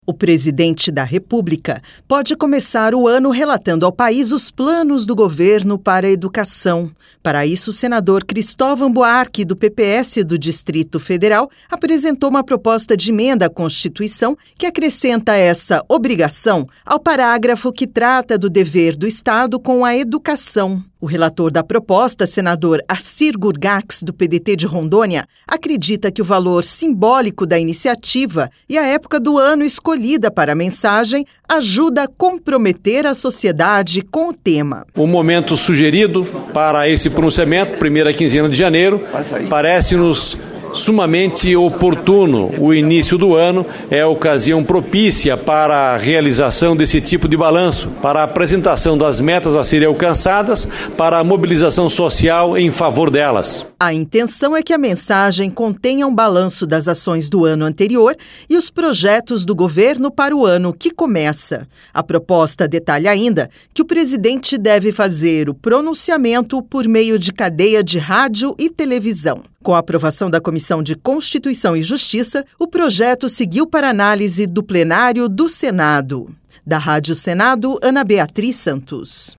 O presidente da República pode começar o ano relatando ao país os planos do governo para a educação. Para isso, o senador Cristóvão Buarque, do PPS do Distrito Federal, apresentou uma proposta de emenda à Constituição que acrescenta essa obrigação ao parágrafo que trata do dever do Estado com a educação. O relator da proposta, senador Assir Gurgax, do PDT de Rondônia, acredita que o valor simbólico da iniciativa e a época do ano escolhida para a mensagem ajuda a comprometer a sociedade com o tema. O momento sugerido para esse pronunciamento, primeira quinzena de janeiro, parece-nos sumamente oportuno. O início do ano é a ocasião propícia para a realização desse tipo de balanço, para a apresentação das metas a serem alcançadas, para a mobilização social em favor delas. A intenção é que a mensagem contenha um balanço das ações do ano anterior e os projetos do governo para o ano que começa. A proposta detalha ainda que o presidente deve fazer o pronunciamento por meio de cadeia de rádio e televisão. Com a aprovação da Comissão de Constituição e Justiça, o projeto seguiu para análise do plenário do Senado. Da Rádio Senado, Ana Beatriz Santos.